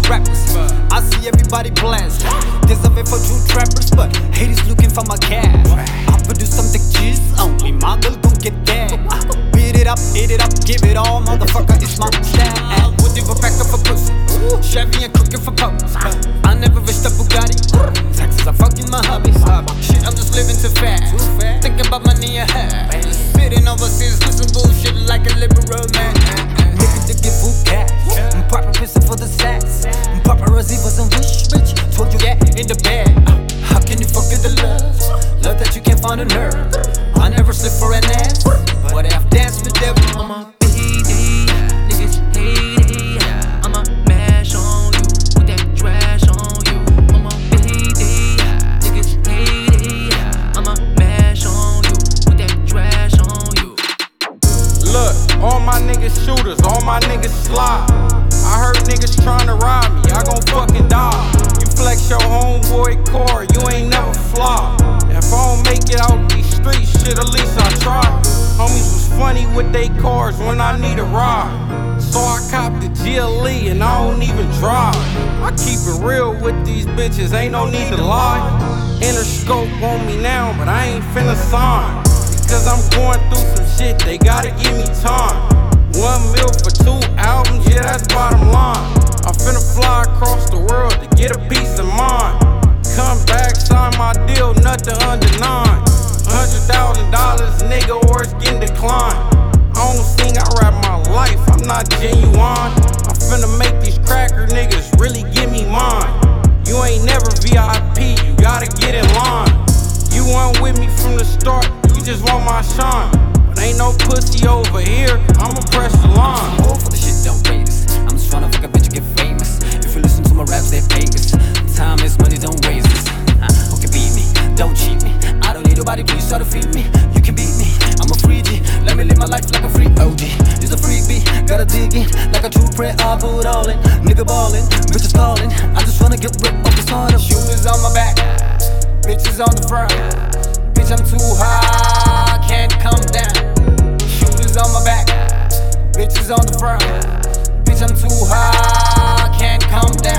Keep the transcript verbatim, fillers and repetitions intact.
rappers. I see everybody blast. There's a way for true trappers, but haters looking for my cash. I produce something just only my girl gon' get that. Beat it up, eat it up, give it all, motherfucker, it's my style. Would give a pack up for pussy, Chevy and cooking for posts. I never wished a Bugatti. Taxes are fucking my hobbies. Shit, I'm just living too fast. Thinking about money I have. Spitting overseas, listen bullshit like a liberal man. Nigga to give full cash. Proper pissing for the sacks. Paparazzi wasn't rich, bitch. Told you get in the bed. How can you forget the love? Love that you can't find on earth. I never slip for an ass, but I've danced with devil. I'm a B D, niggas hate it. I'ma mash on you, with that trash on you. I'm a B D, niggas hate it. I'ma mash on you, with that trash on you. Look, all my niggas shooters, all my niggas slide. I heard niggas tryna rob me, I gon' fucking die. You flex your homeboy car, you ain't never fly. If I don't make it out these streets, shit, at least I try. Homies was funny with they cars when I need a ride. So I copped the G L E and I don't even drive. I keep it real with these bitches, ain't no need to lie. Interscope on me now, but I ain't finna sign. Because I'm going through some shit, they gotta give me time. One mil for two albums, yeah, that's bottom line. I'm finna fly across the world to get a piece of mind. Come back, sign my deal, nothing under nine. Hundred thousand dollars, nigga, or it's getting declined. I don't sing, I rap my life, I'm not genuine. I'm finna make these cracker niggas really give me mine. You ain't never V I P, you gotta get in line. You weren't with me from the start, you just want my shine. Ain't no pussy over here, I'ma press the line. Oh, for the shit, don't rate us. I'm just tryna fuck a bitch and get famous. If you listen to my raps, they pay us. Time is money, don't raise us. uh, Okay, beat me, don't cheat me. I don't need nobody, please try to feed me. You can beat me, I'm a free G. Let me live my life like a free O G. It's a free beat, gotta dig in. Like a true prayer, I put all in. Nigga ballin', bitches callin'. I just wanna get rid of the start of shooters on my back, bitches on the front. Bitch, I'm too high, can't come down. On my back, bitches on the front. Bitch, I'm too high, can't come down.